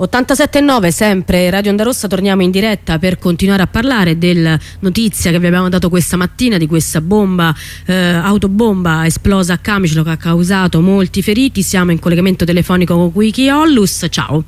87.9, sempre Radio Onda Rossa, torniamo in diretta per continuare a parlare della notizia che vi abbiamo dato questa mattina di questa bomba, autobomba esplosa a Camicelo, che ha causato molti feriti. Siamo in collegamento telefonico con Wiki Ollus. Ciao.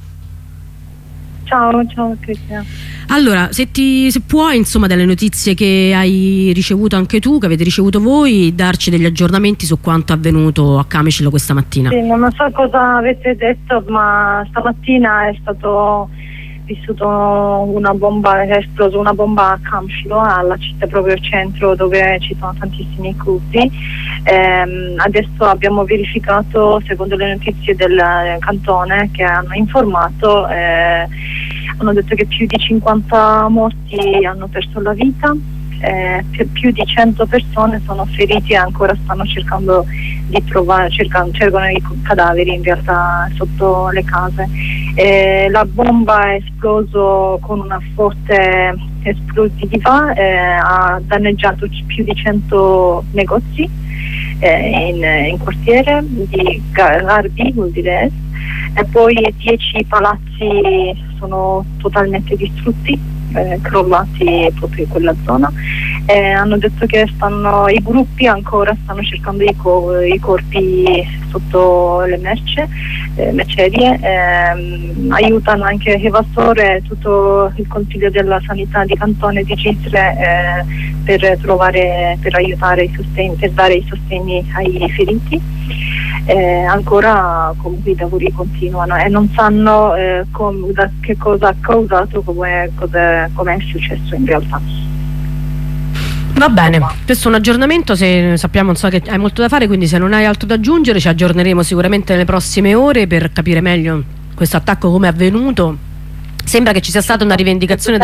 Ciao Cristian. Allora, se puoi, insomma, delle notizie che hai ricevuto anche tu, che avete ricevuto voi, darci degli aggiornamenti su quanto è avvenuto a Camicelo questa mattina. Sì, non so cosa avete detto, ma stamattina è stato vissuto una bomba, è esplosa una bomba a Camicelo, alla città, proprio al centro, dove ci sono tantissimi curdi. Adesso abbiamo verificato, secondo le notizie del cantone che hanno informato, hanno detto che più di 50 morti hanno perso la vita, più di 100 persone sono ferite e ancora stanno cercando di trovare, cercano i cadaveri in realtà sotto le case. La bomba è esploso con una forte esplosiva, ha danneggiato più di 100 negozi in quartiere di Garbi, vuol dire, e poi 10 palazzi sono totalmente distrutti, crollati proprio in quella zona. Hanno detto che i gruppi ancora stanno cercando i corpi sotto le mercerie, aiutano anche Evasore, tutto il consiglio della sanità di cantone di Gisle, per aiutare per dare i sostegni ai feriti. Ancora comunque i lavori continuano e non sanno che cosa ha causato, come è successo in realtà. Va bene, questo è un aggiornamento, se sappiamo, non so, che hai molto da fare, quindi se non hai altro da aggiungere ci aggiorneremo sicuramente nelle prossime ore per capire meglio questo attacco, come è avvenuto. Sembra che ci sia stata una rivendicazione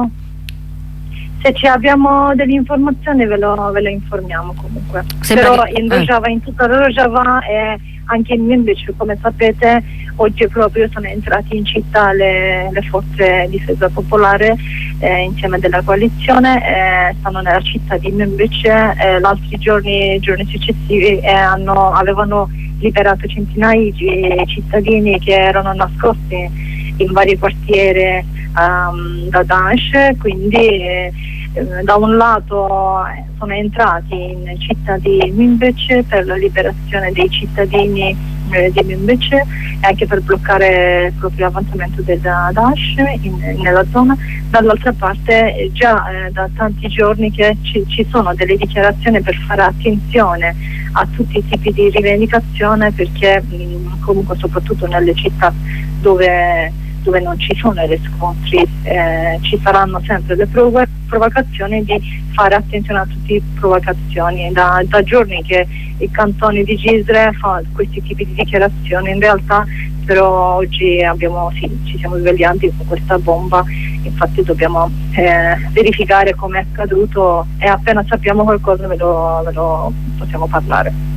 se ci abbiamo delle informazioni ve lo informiamo comunque. Però in Rojava, in tutta Rojava e anche in Minbic, come sapete, oggi proprio sono entrati in città le forze di difesa popolare insieme della coalizione, stanno nella città di Minbic, l'altri giorni successivi avevano liberato centinaia di cittadini che erano nascosti in vari quartieri da Daesh, quindi da un lato sono entrati in città di Minbic per la liberazione dei cittadini di Minbic e anche per bloccare proprio l'avanzamento del Daesh nella zona. Dall'altra parte già da tanti giorni che ci sono delle dichiarazioni per fare attenzione a tutti i tipi di rivendicazione, perché comunque soprattutto nelle città dove non ci sono gli scontri ci saranno sempre le provocazioni, di fare attenzione a tutte le provocazioni. Da giorni che il cantone di Gisle fa questi tipi di dichiarazioni, in realtà però oggi ci siamo svegliati con questa bomba, infatti dobbiamo verificare come è accaduto e appena sappiamo qualcosa ve lo possiamo parlare.